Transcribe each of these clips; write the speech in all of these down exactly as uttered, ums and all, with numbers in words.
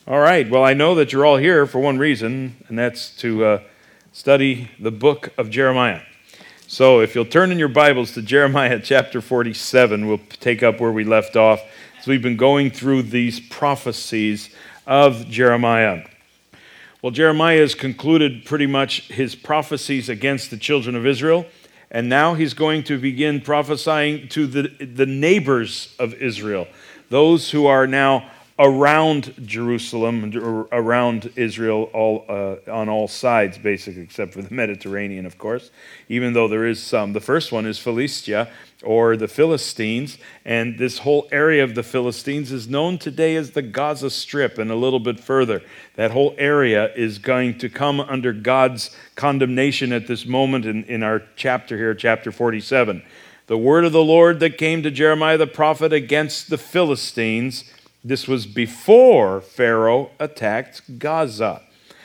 All right, well, I know that you're all here for one reason, and that's to uh, study the book of Jeremiah. So if you'll turn in your Bibles to Jeremiah chapter forty-seven, we'll take up where we left off. So we've been going through these prophecies of Jeremiah. Well, Jeremiah has concluded pretty much his prophecies against the children of Israel, and now he's going to begin prophesying to the, the neighbors of Israel, those who are now around Jerusalem, around Israel, all uh, on all sides, basically, except for the Mediterranean, of course, even though there is some. The first one is Philistia, or the Philistines, and this whole area of the Philistines is known today as the Gaza Strip, and a little bit further. That whole area is going to come under God's condemnation at this moment in, in our chapter here, chapter forty-seven. The word of the Lord that came to Jeremiah the prophet against the Philistines. This was before Pharaoh attacked Gaza.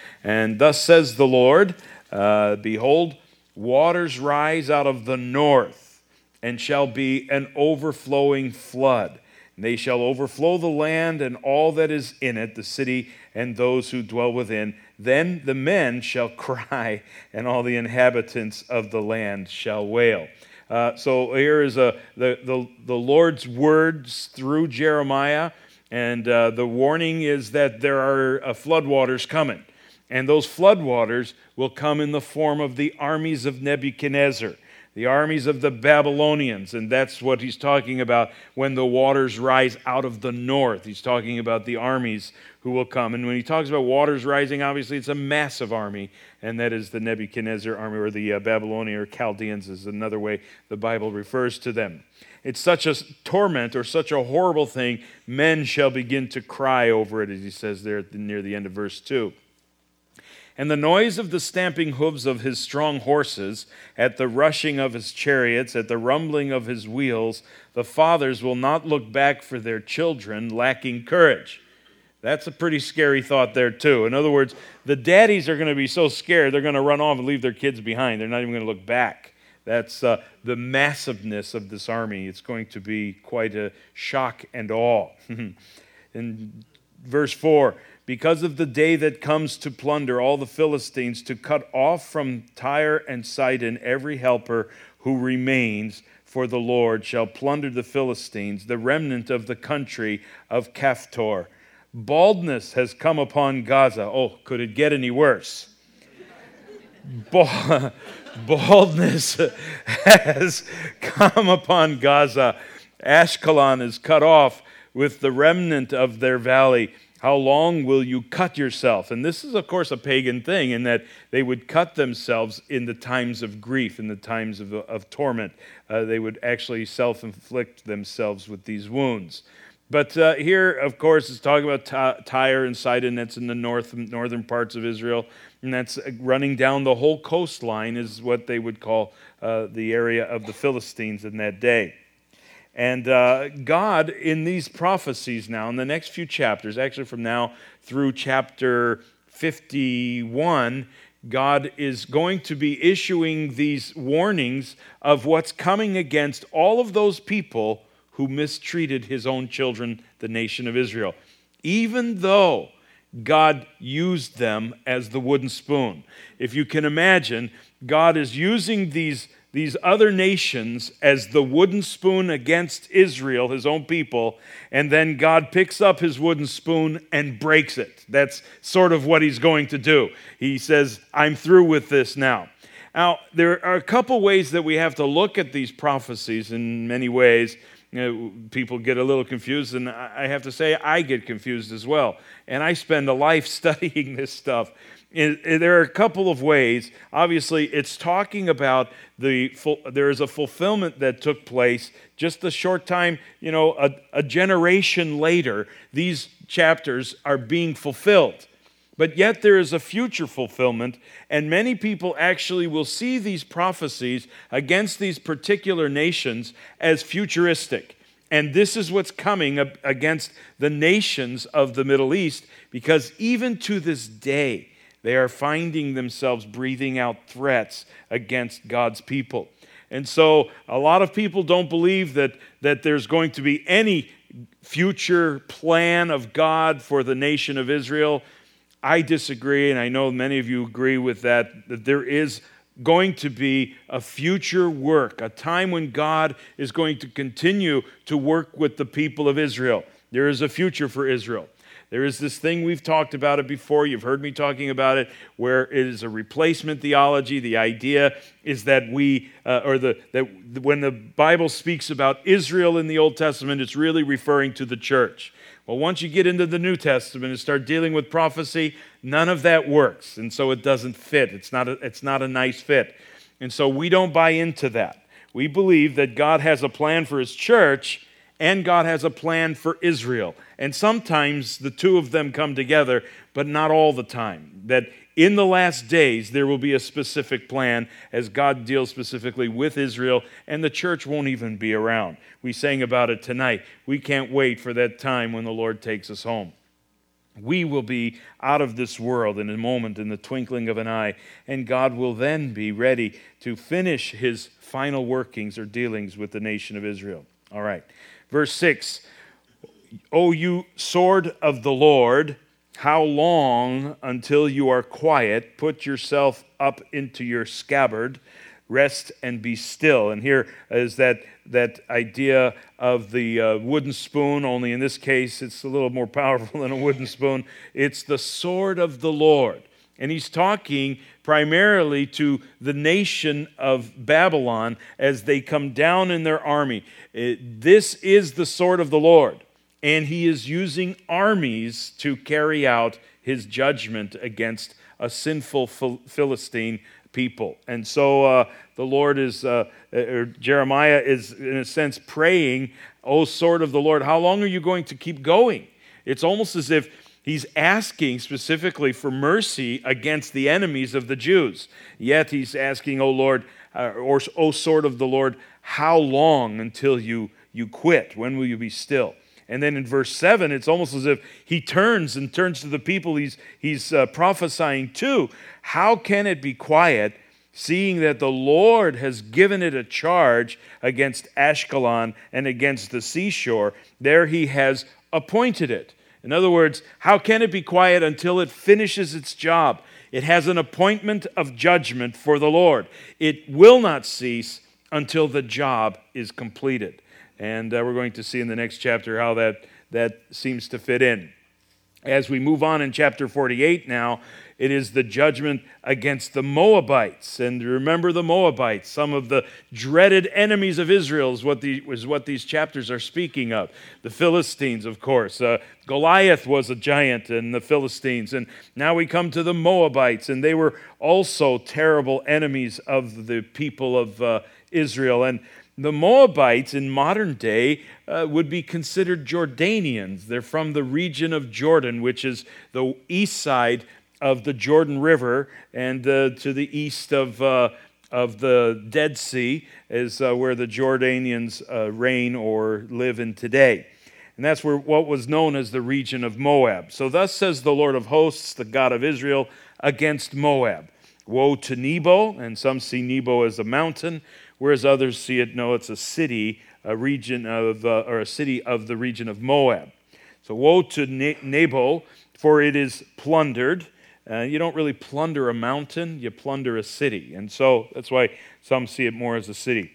And thus says the Lord, uh, Behold, waters rise out of the north, and shall be an overflowing flood. And they shall overflow the land and all that is in it, the city and those who dwell within. Then the men shall cry, and all the inhabitants of the land shall wail. Uh, so here is a, the, the, the Lord's words through Jeremiah. And uh, the warning is that there are uh, floodwaters coming. And those floodwaters will come in the form of the armies of Nebuchadnezzar, the armies of the Babylonians. And that's what he's talking about when the waters rise out of the north. He's talking about the armies who will come. And when he talks about waters rising, obviously it's a massive army. And that is the Nebuchadnezzar army, or the uh, Babylonian or Chaldeans is another way the Bible refers to them. It's such a torment or such a horrible thing, men shall begin to cry over it, as he says there at the, near the end of verse two. And the noise of the stamping hooves of his strong horses, at the rushing of his chariots, at the rumbling of his wheels, the fathers will not look back for their children, lacking courage. That's a pretty scary thought there, too. In other words, the daddies are going to be so scared, they're going to run off and leave their kids behind. They're not even going to look back. That's uh, the massiveness of this army. It's going to be quite a shock and awe. In verse four, because of the day that comes to plunder all the Philistines, to cut off from Tyre and Sidon every helper who remains, for the Lord shall plunder the Philistines, the remnant of the country of Caphtor. Baldness has come upon Gaza. Oh, could it get any worse? Bald, baldness has come upon Gaza. Ashkelon is cut off with the remnant of their valley. How long will you cut yourself? And this is, of course, a pagan thing in that they would cut themselves in the times of grief, in the times of, of torment. Uh, they would actually self-inflict themselves with these wounds. But uh, here, of course, it's talking about Ty- Tyre and Sidon. That's in the north, northern parts of Israel. And that's running down the whole coastline is what they would call uh, the area of the Philistines in that day. And uh, God, in these prophecies now, in the next few chapters, actually from now through chapter fifty-one, God is going to be issuing these warnings of what's coming against all of those people who mistreated his own children, the nation of Israel. Even though God used them as the wooden spoon. If you can imagine, God is using these, these other nations as the wooden spoon against Israel, his own people, and then God picks up his wooden spoon and breaks it. That's sort of what he's going to do. He says, I'm through with this now. Now, there are a couple ways that we have to look at these prophecies in many ways. You know, people get a little confused, and I have to say I get confused as well. And I spend a life studying this stuff. And there are a couple of ways. Obviously, it's talking about the there is a fulfillment that took place just a short time, you know, a, a generation later. These chapters are being fulfilled. But yet there is a future fulfillment, and many people actually will see these prophecies against these particular nations as futuristic. And this is what's coming against the nations of the Middle East, because even to this day, they are finding themselves breathing out threats against God's people. And so a lot of people don't believe that, that there's going to be any future plan of God for the nation of Israel. I disagree, and I know many of you agree with that, that there is going to be a future work, a time when God is going to continue to work with the people of Israel. There is a future for Israel. There is this thing, we've talked about it before, you've heard me talking about it, where it is a replacement theology. The idea is that we, uh, or the that when the Bible speaks about Israel in the Old Testament, it's really referring to the church. Well, once you get into the New Testament and start dealing with prophecy, none of that works, and so it doesn't fit. It's not a, it's not a nice fit. And so we don't buy into that. We believe that God has a plan for His church, and God has a plan for Israel. And sometimes the two of them come together, but not all the time. That in the last days, there will be a specific plan as God deals specifically with Israel, and the church won't even be around. We sang about it tonight. We can't wait for that time when the Lord takes us home. We will be out of this world in a moment, in the twinkling of an eye, and God will then be ready to finish His final workings or dealings with the nation of Israel. All right. Verse six, O you sword of the Lord, how long until you are quiet? Put yourself up into your scabbard, rest and be still. And here is that, that idea of the uh, wooden spoon, only in this case it's a little more powerful than a wooden spoon. It's the sword of the Lord. And he's talking primarily to the nation of Babylon as they come down in their army. It, this is the sword of the Lord, and He is using armies to carry out His judgment against a sinful Philistine people. And so uh, the Lord is, uh, or Jeremiah is in a sense praying, O sword of the Lord, how long are you going to keep going? It's almost as if He's asking specifically for mercy against the enemies of the Jews. Yet He's asking, O Lord, uh, or O sword of the Lord, how long until you, you quit? When will you be still? And then in verse seven, it's almost as if He turns and turns to the people He's, he's uh, prophesying to. How can it be quiet, seeing that the Lord has given it a charge against Ashkelon and against the seashore? There He has appointed it. In other words, how can it be quiet until it finishes its job? It has an appointment of judgment for the Lord. It will not cease until the job is completed. And uh, we're going to see in the next chapter how that, that seems to fit in. As we move on in chapter forty-eight now, it is the judgment against the Moabites. And remember the Moabites, some of the dreaded enemies of Israel is what, the, is what these chapters are speaking of. The Philistines, of course. Uh, Goliath was a giant in the Philistines. And now we come to the Moabites, and they were also terrible enemies of the people of uh, Israel. And the Moabites in modern day uh, would be considered Jordanians. They're from the region of Jordan, which is the east side of the Jordan River, and uh, to the east of uh, of the Dead Sea is uh, where the Jordanians uh, reign or live in today. And that's where what was known as the region of Moab. So thus says the Lord of hosts, the God of Israel, against Moab. Woe to Nebo, and some see Nebo as a mountain, whereas others see it, no, it's a city, a region of, uh, or a city of the region of Moab. So woe to ne- Nebo, for it is plundered. Uh, you don't really plunder a mountain, you plunder a city. And so that's why some see it more as a city.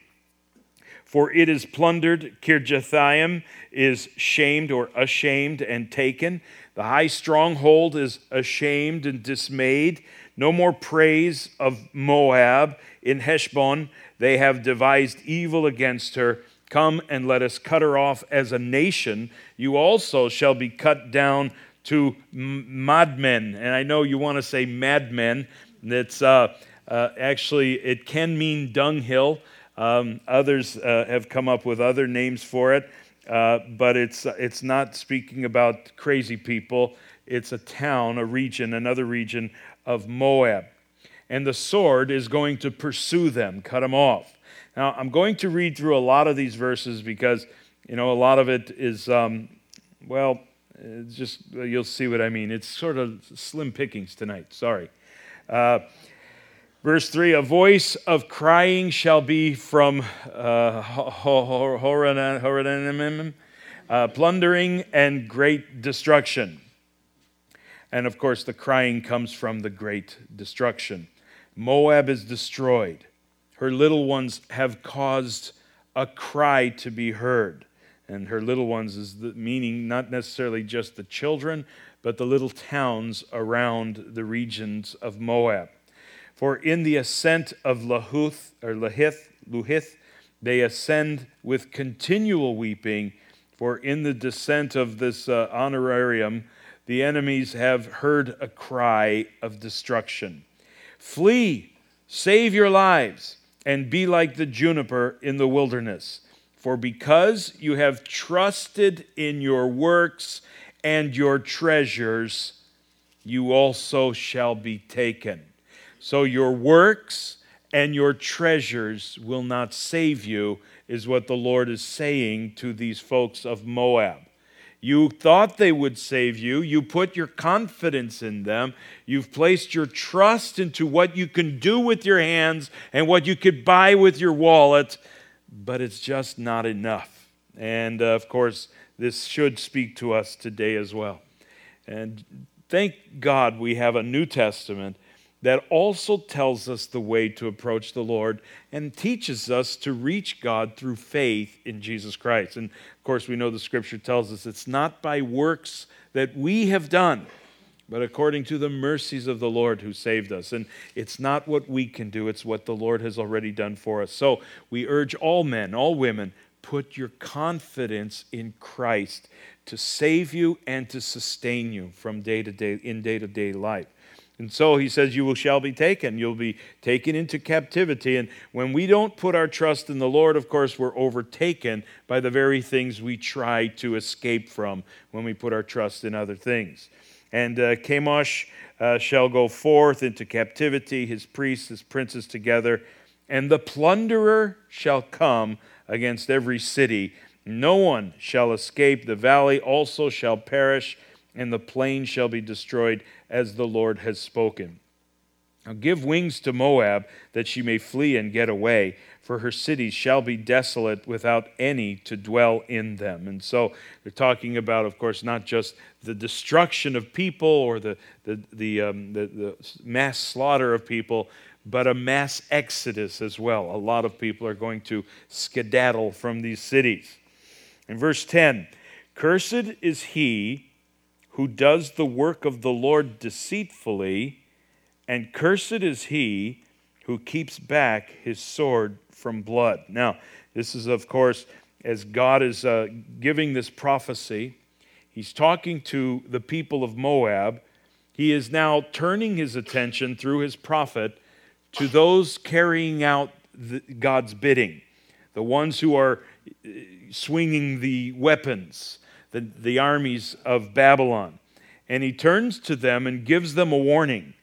For it is plundered, Kirjathaim is shamed or ashamed and taken. The high stronghold is ashamed and dismayed. No more praise of Moab. In Heshbon they have devised evil against her. Come and let us cut her off as a nation. You also shall be cut down to madmen. And I know you want to say madmen. That's uh, uh, actually, it can mean dunghill. Um, others uh, have come up with other names for it. Uh, but it's it's not speaking about crazy people. It's a town, a region, another region of Moab. And the sword is going to pursue them, cut them off. Now, I'm going to read through a lot of these verses because, you know, a lot of it is, um, well, it's just, you'll see what I mean. It's sort of slim pickings tonight. Sorry. Uh, verse three, a voice of crying shall be from uh, Horonaim, uh, plundering and great destruction. And of course, the crying comes from the great destruction. Moab is destroyed. Her little ones have caused a cry to be heard. And her little ones is the meaning not necessarily just the children, but the little towns around the regions of Moab. For in the ascent of Lahuth, or Lahith, Luhith, they ascend with continual weeping. For in the descent of this uh, honorarium, the enemies have heard a cry of destruction. Flee, save your lives, and be like the juniper in the wilderness. For because you have trusted in your works and your treasures, you also shall be taken. So your works and your treasures will not save you, is what the Lord is saying to these folks of Moab. You thought they would save you. You put your confidence in them. You've placed your trust into what you can do with your hands and what you could buy with your wallet, but it's just not enough. And uh, of course, this should speak to us today as well. And thank God we have a New Testament that also tells us the way to approach the Lord and teaches us to reach God through faith in Jesus Christ. And of course, we know the Scripture tells us it's not by works that we have done, but according to the mercies of the Lord who saved us. And it's not what we can do, it's what the Lord has already done for us. So we urge all men, all women, put your confidence in Christ to save you and to sustain you from day to day, in day-to-day life. And so he says, you will shall be taken. You'll be taken into captivity. And when we don't put our trust in the Lord, of course, we're overtaken by the very things we try to escape from when we put our trust in other things. And uh, Chemosh uh, shall go forth into captivity, his priests, his princes together, and the plunderer shall come against every city. No one shall escape. The valley also shall perish, and the plain shall be destroyed, as the Lord has spoken. Now give wings to Moab, that she may flee and get away, for her cities shall be desolate without any to dwell in them. And so they're talking about, of course, not just the destruction of people or the, the, the, um, the, the mass slaughter of people, but a mass exodus as well. A lot of people are going to skedaddle from these cities. In verse ten, cursed is he who does the work of the Lord deceitfully, and cursed is he who keeps back his sword from blood. Now, this is, of course, as God is uh, giving this prophecy, he's talking to the people of Moab. He is now turning his attention through his prophet to those carrying out the, God's bidding, the ones who are swinging the weapons, the, the armies of Babylon. And he turns to them and gives them a warning.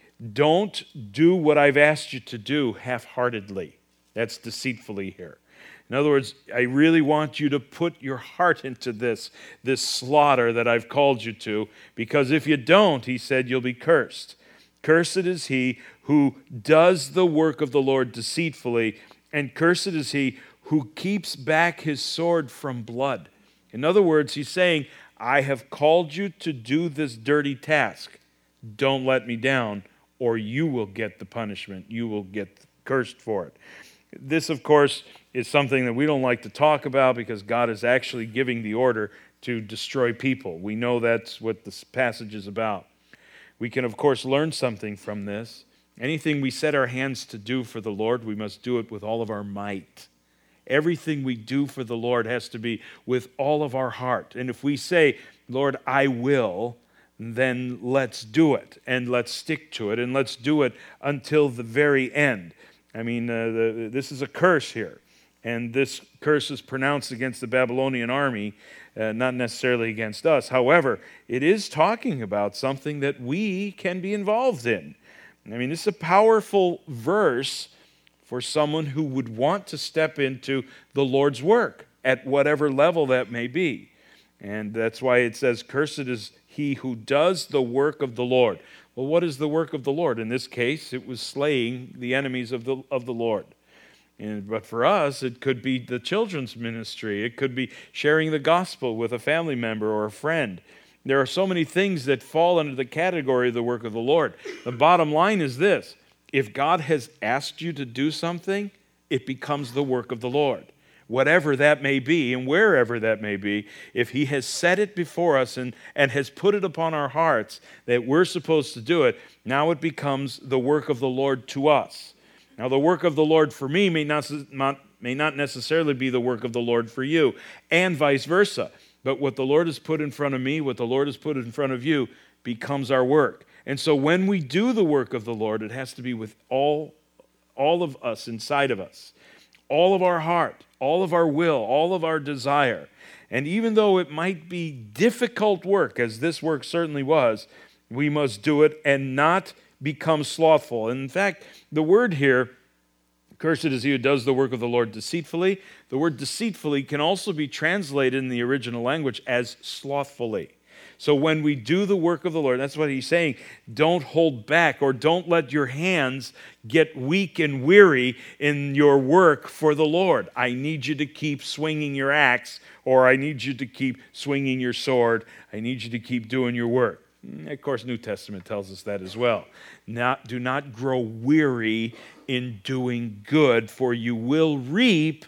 Don't do what I've asked you to do half-heartedly. That's deceitfully here. In other words, I really want you to put your heart into this, this slaughter that I've called you to, because if you don't, he said, you'll be cursed. Cursed is he who does the work of the Lord deceitfully, and cursed is he who keeps back his sword from blood. In other words, he's saying, I have called you to do this dirty task. Don't let me down, or you will get the punishment. You will get cursed for it. This, of course, is something that we don't like to talk about because God is actually giving the order to destroy people. We know that's what this passage is about. We can, of course, learn something from this. Anything we set our hands to do for the Lord, we must do it with all of our might. Everything we do for the Lord has to be with all of our heart. And if we say, Lord, I will, then let's do it, and let's stick to it, and let's do it until the very end. I mean, uh, the, this is a curse here, and this curse is pronounced against the Babylonian army, uh, not necessarily against us. However, it is talking about something that we can be involved in. I mean, this is a powerful verse for someone who would want to step into the Lord's work at whatever level that may be. And that's why it says, cursed is he who does the work of the Lord. Well, what is the work of the Lord? In this case, it was slaying the enemies of the, of the Lord. And, but for us, it could be the children's ministry. It could be sharing the gospel with a family member or a friend. There are so many things that fall under the category of the work of the Lord. The bottom line is this: if God has asked you to do something, it becomes the work of the Lord. Whatever that may be and wherever that may be, if He has set it before us and, and has put it upon our hearts that we're supposed to do it, now it becomes the work of the Lord to us. Now, the work of the Lord for me may not, not, may not necessarily be the work of the Lord for you, and vice versa. But what the Lord has put in front of me, what the Lord has put in front of you, becomes our work. And so when we do the work of the Lord, it has to be with all, all of us inside of us, all of our heart, all of our will, all of our desire. And even though it might be difficult work, as this work certainly was, we must do it and not become slothful. And in fact, the word here, cursed is he who does the work of the Lord deceitfully. The word deceitfully can also be translated in the original language as slothfully. So when we do the work of the Lord, that's what he's saying, don't hold back or don't let your hands get weak and weary in your work for the Lord. I need you to keep swinging your axe, or I need you to keep swinging your sword. I need you to keep doing your work. Of course, New Testament tells us that as well. Not, do not grow weary in doing good, for you will reap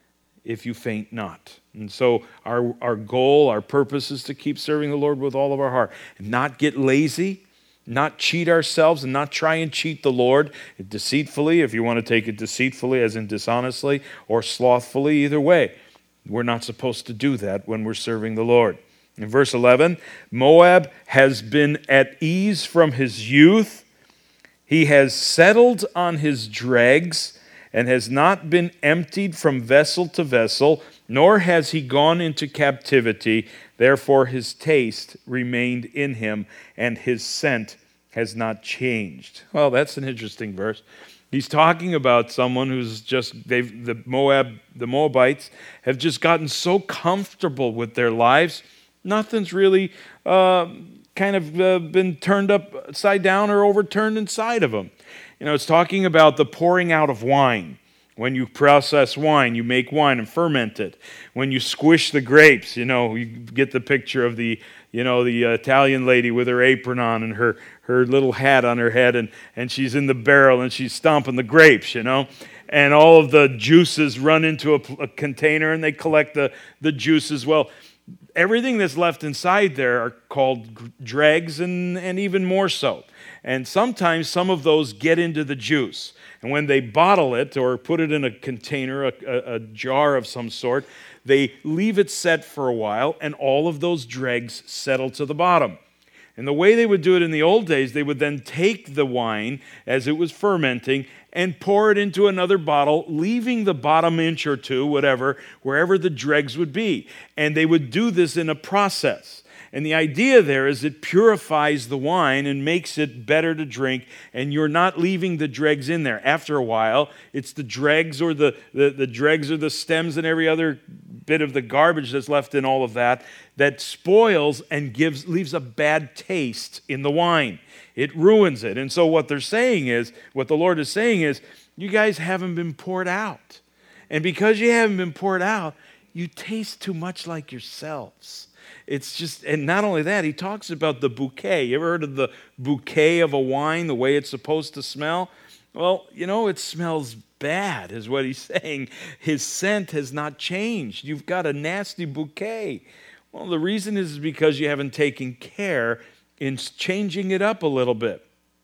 if you faint not. And so our, our goal, our purpose is to keep serving the Lord with all of our heart. And not get lazy, not cheat ourselves, and not try and cheat the Lord deceitfully, if you want to take it deceitfully as in dishonestly, or slothfully, either way. We're not supposed to do that when we're serving the Lord. In verse eleven, Moab has been at ease from his youth. He has settled on his dregs and has not been emptied from vessel to vessel, nor has he gone into captivity. Therefore his taste remained in him, and his scent has not changed. Well, that's an interesting verse. He's talking about someone who's just, they've, the Moab, the Moabites have just gotten so comfortable with their lives. Nothing's really uh, kind of uh, been turned upside down or overturned inside of them. You know, it's talking about the pouring out of wine. When you process wine, you make wine and ferment it. When you squish the grapes, you know, you get the picture of the, you know, the Italian lady with her apron on and her, her little hat on her head, and, and she's in the barrel and she's stomping the grapes, you know. And all of the juices run into a, a container and they collect the, the juices. Well, everything that's left inside there are called dregs, and, and even more so. And sometimes some of those get into the juice. And when they bottle it or put it in a container, a, a, a jar of some sort, they leave it set for a while, and all of those dregs settle to the bottom. And the way they would do it in the old days, they would then take the wine as it was fermenting and pour it into another bottle, leaving the bottom inch or two, whatever, wherever the dregs would be. And they would do this in a process. And the idea there is it purifies the wine and makes it better to drink, and you're not leaving the dregs in there. After a while, it's the dregs or the, the, the dregs or the stems and every other bit of the garbage that's left in all of that that spoils and gives leaves a bad taste in the wine. It ruins it. And so what they're saying is, what the Lord is saying is, you guys haven't been poured out. And because you haven't been poured out, you taste too much like yourselves. It's just, and not only that, he talks about the bouquet. You ever heard of the bouquet of a wine, the way it's supposed to smell? Well, you know, it smells bad, is what he's saying. His scent has not changed. You've got a nasty bouquet. Well, the reason is because you haven't taken care in changing it up a little bit.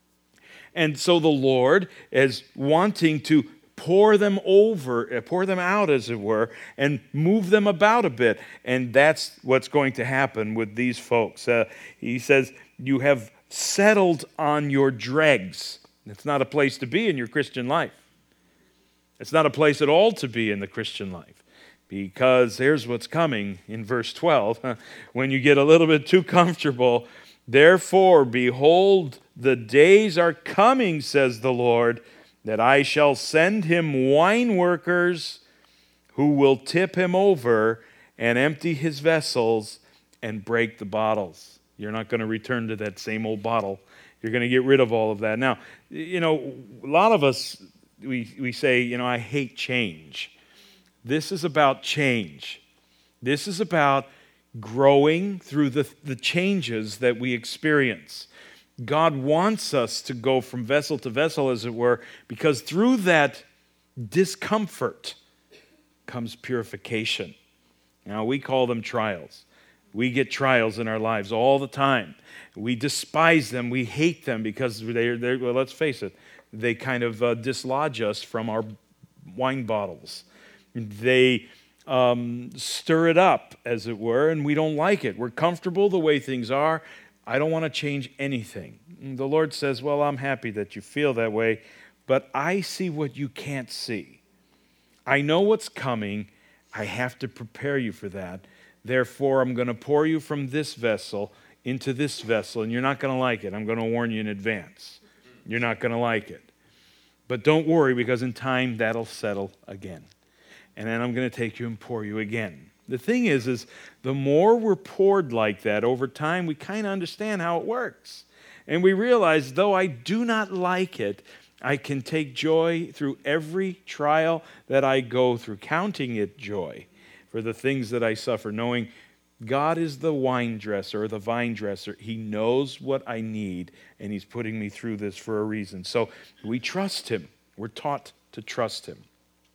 And so the Lord is wanting to pour them over, pour them out, as it were, and move them about a bit. And that's what's going to happen with these folks. Uh, he says, you have settled on your dregs. It's not a place to be in your Christian life. It's not a place at all to be in the Christian life. Because here's what's coming in verse twelve. When you get a little bit too comfortable, therefore, behold, the days are coming, says the Lord, that I shall send him wine workers who will tip him over and empty his vessels and break the bottles. You're not going to return to that same old bottle. You're going to get rid of all of that. Now, you know, a lot of us we, we say, you know, I hate change. This is about change. This is about growing through the, the changes that we experience. God wants us to go from vessel to vessel, as it were, because through that discomfort comes purification. Now, we call them trials. We get trials in our lives all the time. We despise them. We hate them because they're, they're well, let's face it, they kind of uh, dislodge us from our wine bottles. They um, stir it up, as it were, and we don't like it. We're comfortable the way things are. I don't want to change anything. And the Lord says, well, I'm happy that you feel that way, but I see what you can't see. I know what's coming. I have to prepare you for that. Therefore, I'm going to pour you from this vessel into this vessel, and you're not going to like it. I'm going to warn you in advance. You're not going to like it. But don't worry, because in time, that'll settle again. And then I'm going to take you and pour you again. The thing is, is the more we're poured like that over time, we kind of understand how it works. And we realize, though I do not like it, I can take joy through every trial that I go through, counting it joy for the things that I suffer, knowing God is the wine dresser or the vine dresser. He knows what I need, and He's putting me through this for a reason. So we trust Him. We're taught to trust Him.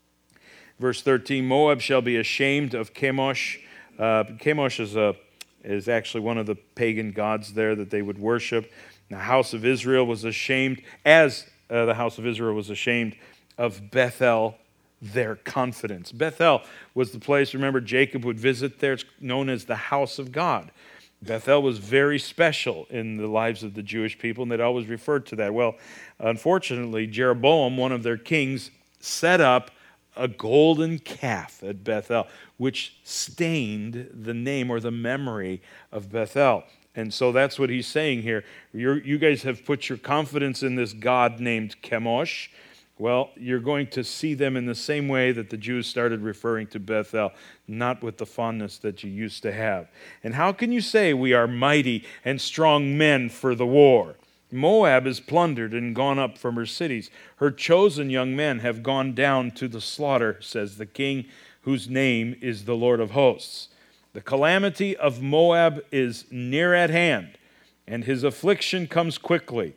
Verse thirteen, Moab shall be ashamed of Chemosh. Uh, Chemosh is, a, is actually one of the pagan gods there that they would worship. The house of Israel was ashamed, as uh, the house of Israel was ashamed of Bethel, their confidence. Bethel was the place, remember, Jacob would visit there. It's known as the house of God. Bethel was very special in the lives of the Jewish people, and they'd always referred to that. Well, unfortunately, Jeroboam, one of their kings, set up a golden calf at Bethel, which stained the name or the memory of Bethel. And so that's what he's saying here. You're, you guys have put your confidence in this god named Chemosh. Well, you're going to see them in the same way that the Jews started referring to Bethel, not with the fondness that you used to have. And how can you say we are mighty and strong men for the war? Moab is plundered and gone up from her cities. Her chosen young men have gone down to the slaughter, says the king, whose name is the Lord of hosts. The calamity of Moab is near at hand, and his affliction comes quickly.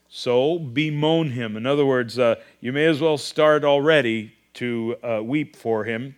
So bemoan him. In other words, uh, you may as well start already to uh, weep for him,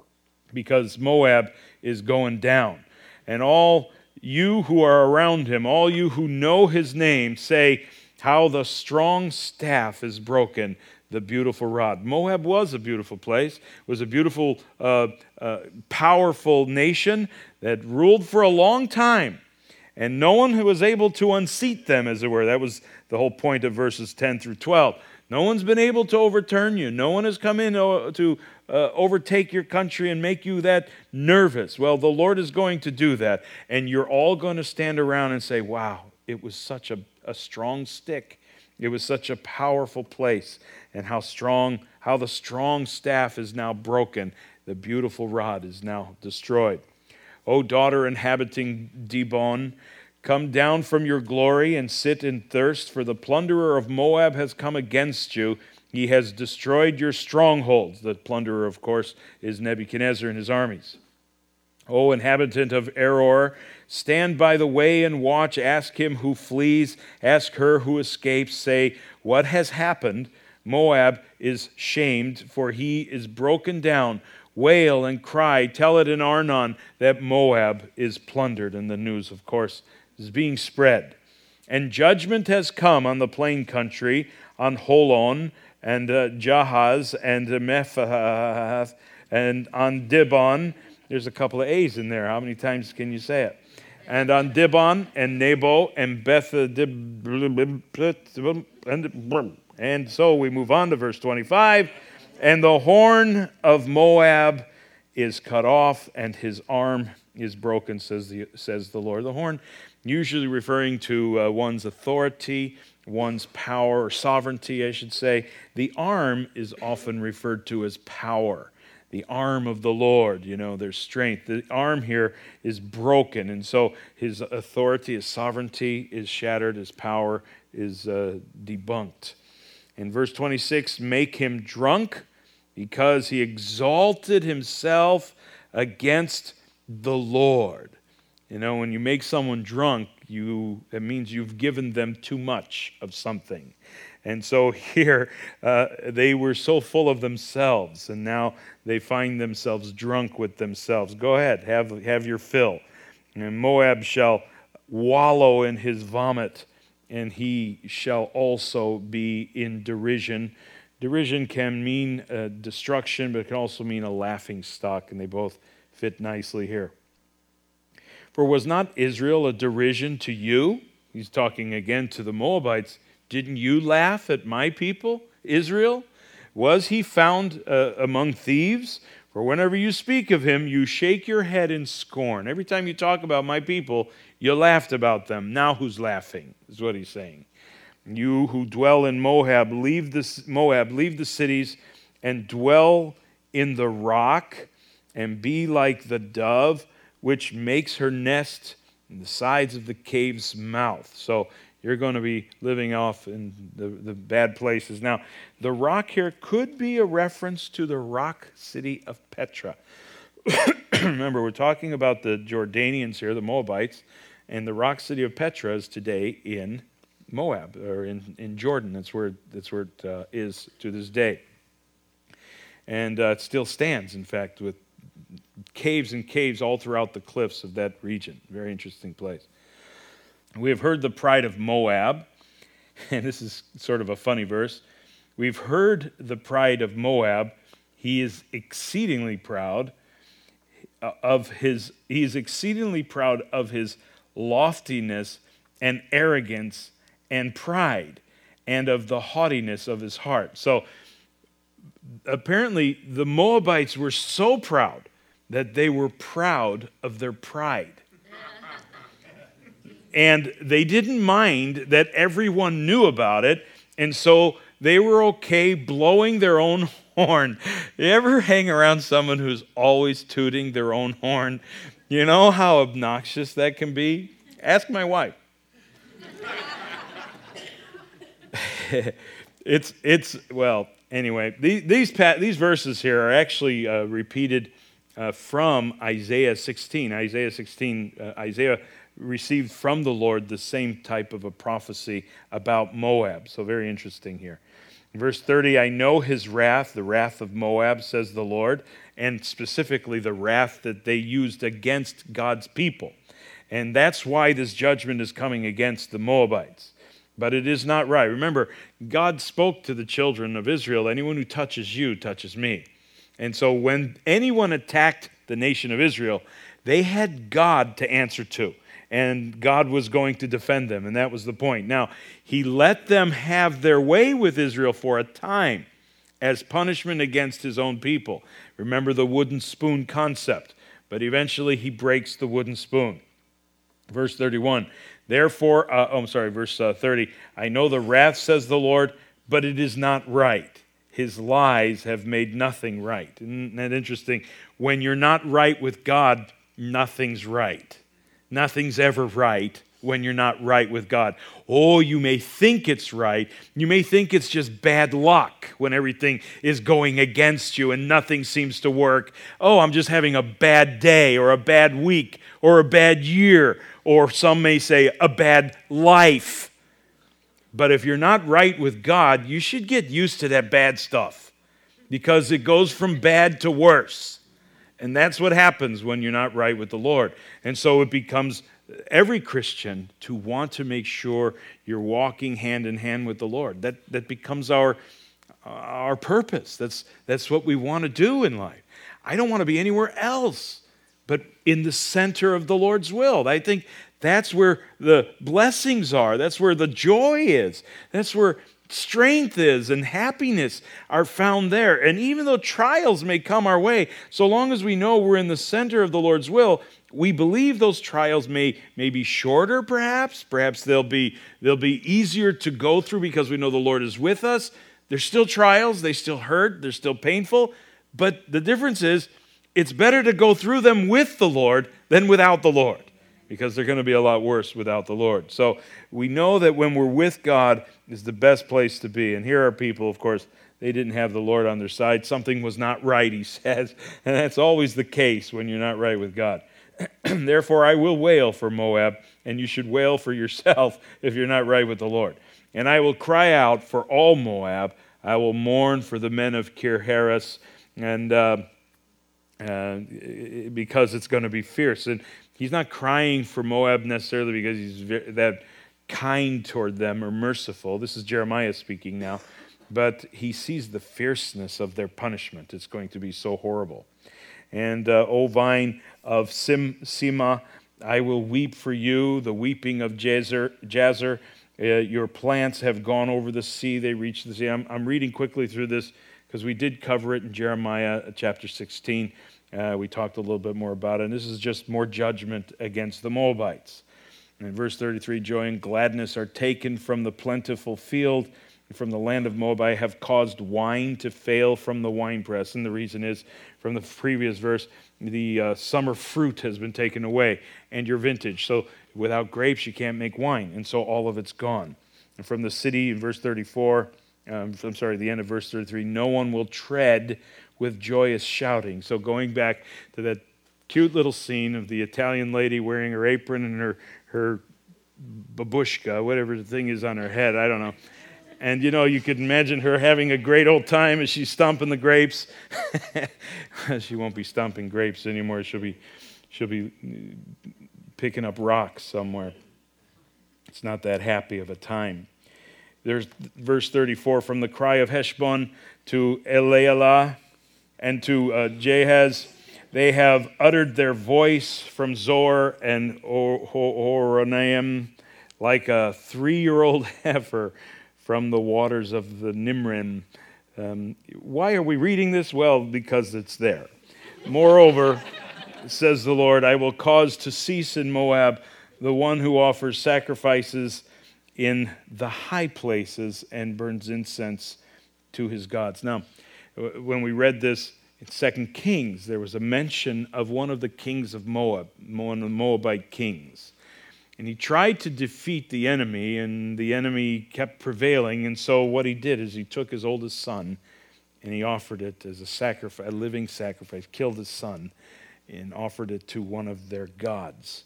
because Moab is going down. And all you who are around him, all you who know his name, say how the strong staff is broken, the beautiful rod. Moab was a beautiful place. It was a beautiful, uh, uh, powerful nation that ruled for a long time. And no one who was able to unseat them, as it were. That was the whole point of verses ten through twelve. No one's been able to overturn you. No one has come in to uh, overtake your country and make you that nervous. Well, the Lord is going to do that. And you're all going to stand around and say, wow, it was such a, a strong stick. It was such a powerful place. And how strong, how the strong staff is now broken. The beautiful rod is now destroyed. O daughter inhabiting Dibon, come down from your glory and sit in thirst, for the plunderer of Moab has come against you. He has destroyed your strongholds. The plunderer, of course, is Nebuchadnezzar and his armies. O inhabitant of Aror, stand by the way and watch. Ask him who flees. Ask her who escapes. Say, what has happened? Moab is shamed, for he is broken down. Wail and cry. Tell it in Arnon that Moab is plundered. And the news, of course, is being spread. And judgment has come on the plain country, on Holon and uh, Jahaz and uh, Mephath and on Dibon. There's a couple of A's in there. How many times can you say it? And on Dibon and Nebo and Beth. And so we move on to verse twenty-five. And the horn of Moab is cut off, and his arm is broken, says the, says the Lord. The horn, usually referring to uh, one's authority, one's power, or sovereignty, I should say. The arm is often referred to as power. The arm of the Lord, you know, there's strength. The arm here is broken, and so his authority, his sovereignty is shattered, his power is uh, debunked. In verse twenty-six, make him drunk because he exalted himself against the Lord. You know, when you make someone drunk, you it means you've given them too much of something. And so here, uh, they were so full of themselves, and now they find themselves drunk with themselves. Go ahead, have, have your fill. And Moab shall wallow in his vomit, and he shall also be in derision. Derision can mean uh, destruction, but it can also mean a laughing stock, and they both fit nicely here. For was not Israel a derision to you? He's talking again to the Moabites. Didn't you laugh at my people, Israel? Was he found uh, among thieves? For whenever you speak of him, you shake your head in scorn. Every time you talk about my people, you laughed about them. Now who's laughing, is what he's saying. You who dwell in Moab, leave the, Moab, leave the cities and dwell in the rock and be like the dove, which makes her nest in the sides of the cave's mouth. So you're going to be living off in the, the bad places. Now, the rock here could be a reference to the rock city of Petra. Remember, we're talking about the Jordanians here, the Moabites, and the rock city of Petra is today in Moab, or in, in Jordan. That's where, that's where it uh, is to this day. And uh, it still stands, in fact, with caves and caves all throughout the cliffs of that region. Very interesting place. We have heard the pride of Moab, and this is sort of a funny verse. We've heard the pride of Moab. He is exceedingly proud of his, he is exceedingly proud of his loftiness and arrogance and pride, and of the haughtiness of his heart. So apparently the Moabites were so proud that they were proud of their pride. And they didn't mind that everyone knew about it, and so they were okay blowing their own horn. You ever hang around someone who's always tooting their own horn? You know how obnoxious that can be? Ask my wife. it's, it's well, anyway, these, these, these verses here are actually uh, repeated uh, from Isaiah sixteen. Isaiah sixteen, uh, Isaiah received from the Lord the same type of a prophecy about Moab. So very interesting here. Verse thirty, I know his wrath, the wrath of Moab, says the Lord, and specifically the wrath that they used against God's people. And that's why this judgment is coming against the Moabites. But it is not right. Remember, God spoke to the children of Israel, anyone who touches you touches me. And so when anyone attacked the nation of Israel, they had God to answer to. And God was going to defend them, and that was the point. Now, he let them have their way with Israel for a time as punishment against his own people. Remember the wooden spoon concept, but eventually he breaks the wooden spoon. Verse thirty-one, therefore, uh, oh, I'm sorry, verse uh, thirty, I know the wrath, says the Lord, but it is not right. His lies have made nothing right. Isn't that interesting? When you're not right with God, nothing's right. Nothing's ever right when you're not right with God. Oh, you may think it's right. You may think it's just bad luck when everything is going against you and nothing seems to work. Oh, I'm just having a bad day or a bad week or a bad year, or some may say a bad life. But if you're not right with God, you should get used to that bad stuff because it goes from bad to worse. And that's what happens when you're not right with the Lord. And so it becomes every Christian to want to make sure you're walking hand in hand with the Lord. That, that becomes our, our purpose. That's, that's what we want to do in life. I don't want to be anywhere else but in the center of the Lord's will. I think that's where the blessings are. That's where the joy is. That's where strength is and happiness are found there. And even though trials may come our way, so long as we know we're in the center of the Lord's will, we believe those trials may, may be shorter perhaps. Perhaps they'll be, they'll be easier to go through because we know the Lord is with us. There's still trials. They still hurt. They're still painful. But the difference is it's better to go through them with the Lord than without the Lord. because they're going to be a lot worse without the Lord. So we know that when we're with God is the best place to be. And here are people, of course, they didn't have the Lord on their side. Something was not right, he says. And that's always the case when you're not right with God. Therefore, I will wail for Moab, and you should wail for yourself if you're not right with the Lord. And I will cry out for all Moab. I will mourn for the men of Kir-Hares, and uh, uh, because it's going to be fierce. And he's not crying for Moab necessarily because he's very, that kind toward them or merciful. This is Jeremiah speaking now. But he sees the fierceness of their punishment. It's going to be so horrible. And, uh, O vine of Sim, Sima, I will weep for you, the weeping of Jazer. Jazer. Uh, your plants have gone over the sea. They reached the sea. I'm, I'm reading quickly through this because we did cover it in Jeremiah chapter sixteen. Uh, we talked a little bit more about it. And this is just more judgment against the Moabites. And in verse thirty-three, joy and gladness are taken from the plentiful field. From the land of Moab, I have caused wine to fail from the winepress. And the reason is, from the previous verse, the uh, summer fruit has been taken away, and your vintage. So without grapes, you can't make wine, and so all of it's gone. And from the city, in verse thirty-four, um, I'm sorry, the end of verse thirty-three, no one will tread with joyous shouting. So going back to that cute little scene of the Italian lady wearing her apron and her, her babushka, whatever the thing is on her head, I don't know. And, you know, you could imagine her having a great old time as she's stomping the grapes. She won't be stomping grapes anymore. She'll be, she'll be picking up rocks somewhere. It's not that happy of a time. There's verse thirty-four, from the cry of Heshbon to Elealeh and to uh, Jahaz, they have uttered their voice from Zor and Horonaim like a three-year-old heifer from the waters of the Nimrim. Um, why are we reading this? Well, because it's there. Moreover, says the Lord, I will cause to cease in Moab the one who offers sacrifices in the high places and burns incense to his gods. Now, when we read this in Second Kings, there was a mention of one of the kings of Moab, one of the Moabite kings. And he tried to defeat the enemy, and the enemy kept prevailing. And so what he did is he took his oldest son, and he offered it as a sacrifice, a living sacrifice, killed his son, and offered it to one of their gods.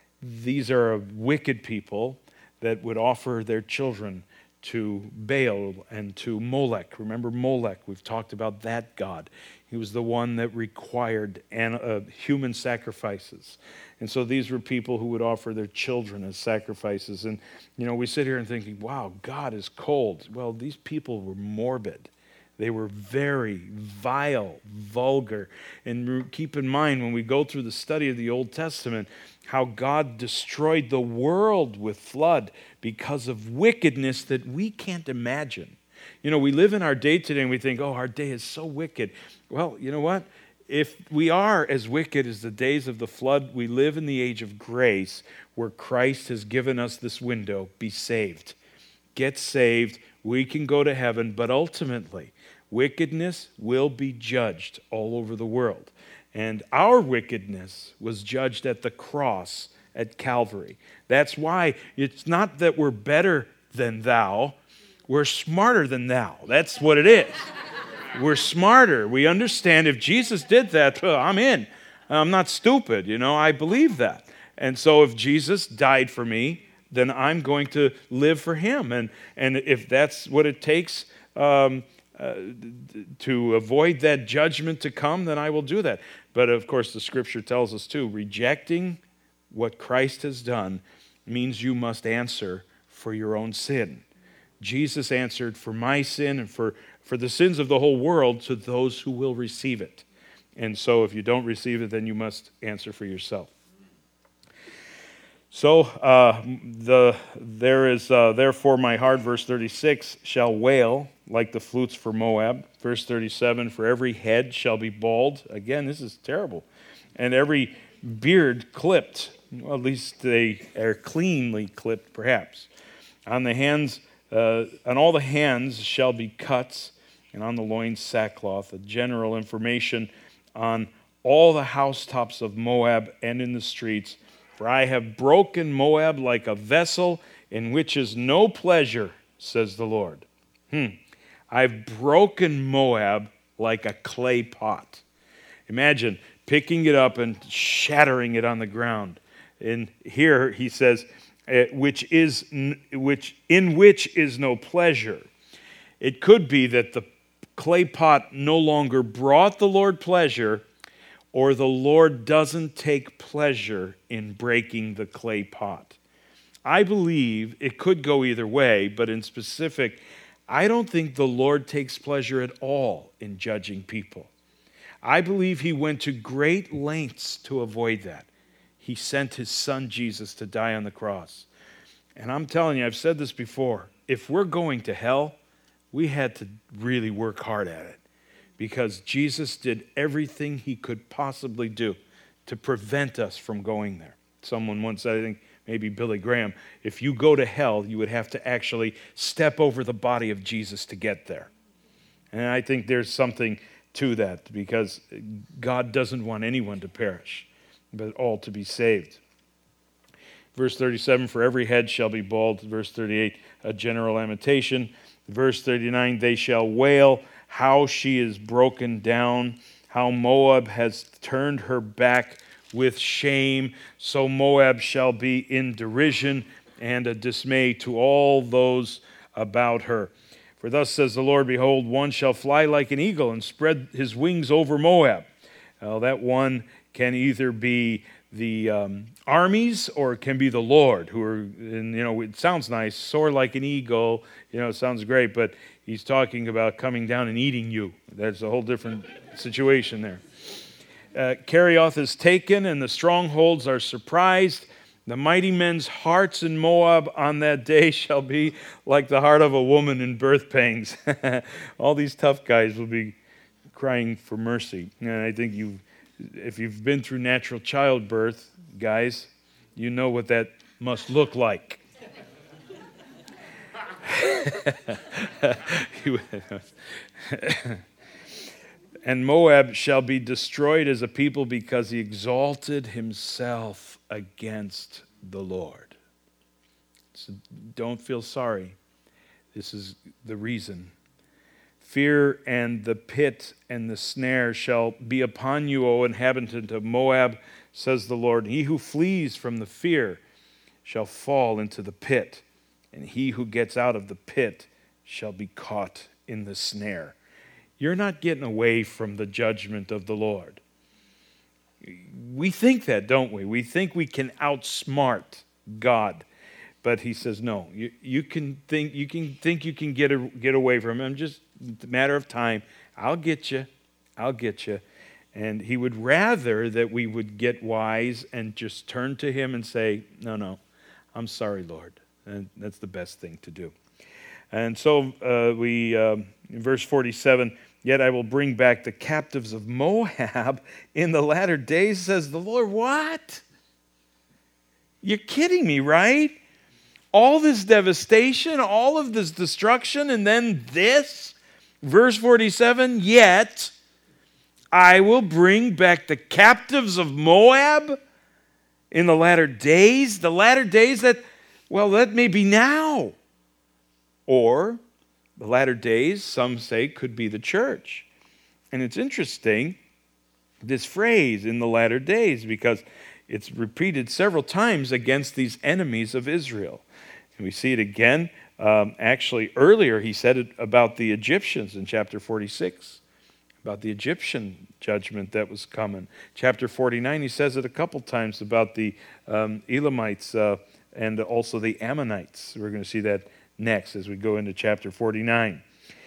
These are wicked people that would offer their children to Baal and to Molech. Remember Molech? We've talked about that god. He was the one that required an, uh, human sacrifices. And so these were people who would offer their children as sacrifices. And, you know, we sit here and thinking, wow, God is cold. Well, these people were morbid. They were very vile, vulgar. And keep in mind, when we go through the study of the Old Testament, how God destroyed the world with flood because of wickedness that we can't imagine. You know, we live in our day today and we think, oh, our day is so wicked. Well, you know what? If we are as wicked as the days of the flood, we live in the age of grace where Christ has given us this window. Be saved. Get saved. We can go to heaven, but ultimately, wickedness will be judged all over the world. And our wickedness was judged at the cross at Calvary. That's why it's not that we're better than thou, we're smarter than thou. That's what it is. We're smarter. We understand if Jesus did that, well, I'm in. I'm not stupid, you know, I believe that. And so if Jesus died for me, then I'm going to live for him. And, and if that's what it takes um, uh, to avoid that judgment to come, then I will do that. But of course, the scripture tells us too, rejecting what Christ has done means you must answer for your own sin. Jesus answered for my sin and for, for the sins of the whole world to those who will receive it. And so if you don't receive it, then you must answer for yourself. So uh, the there is uh, therefore my heart, verse thirty-six, shall wail like the flutes for Moab. Verse thirty-seven, for every head shall be bald. Again, this is terrible. And every beard clipped. Well, at least they are cleanly clipped, perhaps. On the hands, uh, on all the hands shall be cuts, and on the loins sackcloth. A general information on all the housetops of Moab and in the streets. For I have broken Moab like a vessel in which is no pleasure, says the Lord. Hmm. I've broken Moab like a clay pot. Imagine picking it up and shattering it on the ground. And here he says, uh, which is which in which is no pleasure. It could be that the clay pot no longer brought the Lord pleasure, or the Lord doesn't take pleasure in breaking the clay pot. I believe it could go either way, but in specific, I don't think the Lord takes pleasure at all in judging people. I believe he went to great lengths to avoid that. He sent his son Jesus to die on the cross. And I'm telling you, I've said this before, if we're going to hell, we had to really work hard at it, because Jesus did everything he could possibly do to prevent us from going there. Someone once said, I think maybe Billy Graham, if you go to hell, you would have to actually step over the body of Jesus to get there. And I think there's something to that, because God doesn't want anyone to perish, but all to be saved. Verse thirty-seven, for every head shall be bald. Verse thirty-eight, a general lamentation. Verse thirty-nine, they shall wail, how she is broken down, how Moab has turned her back with shame. So Moab shall be in derision and a dismay to all those about her. For thus says the Lord, behold, one shall fly like an eagle and spread his wings over Moab. Well, that one can either be the um, armies, or it can be the Lord, who are, and, you know, it sounds nice, soar like an eagle, you know, it sounds great, but he's talking about coming down and eating you. That's a whole different situation there. Uh, Kerioth is taken, and the strongholds are surprised. The mighty men's hearts in Moab on that day shall be like the heart of a woman in birth pangs. All these tough guys will be crying for mercy. And I think you, if you've been through natural childbirth, guys, you know what that must look like. And Moab shall be destroyed as a people because he exalted himself against the Lord. So don't feel sorry. This is the reason. Fear and the pit and the snare shall be upon you, O inhabitant of Moab, says the Lord. He who flees from the fear shall fall into the pit, and he who gets out of the pit shall be caught in the snare. You're not getting away from the judgment of the Lord. We think that, don't we? We think we can outsmart God. But he says, no, you, you can think you can think you can get a, get away from him. Just a matter of time. I'll get you. I'll get you. And he would rather that we would get wise and just turn to him and say, no, no, I'm sorry, Lord. And that's the best thing to do. And so uh, we, um, in verse forty-seven, yet I will bring back the captives of Moab in the latter days, says the Lord. What? You're kidding me, right? All this devastation, all of this destruction, and then this? Verse forty-seven, yet I will bring back the captives of Moab in the latter days. The latter days that, well, that may be now. Or the latter days, some say, could be the church. And it's interesting, this phrase, in the latter days, because it's repeated several times against these enemies of Israel. And we see it again. Um, actually, earlier he said it about the Egyptians in chapter forty-six, about the Egyptian judgment that was coming. Chapter forty-nine, he says it a couple times about the um, Elamites uh, and also the Ammonites. We're going to see that next as we go into chapter forty-nine.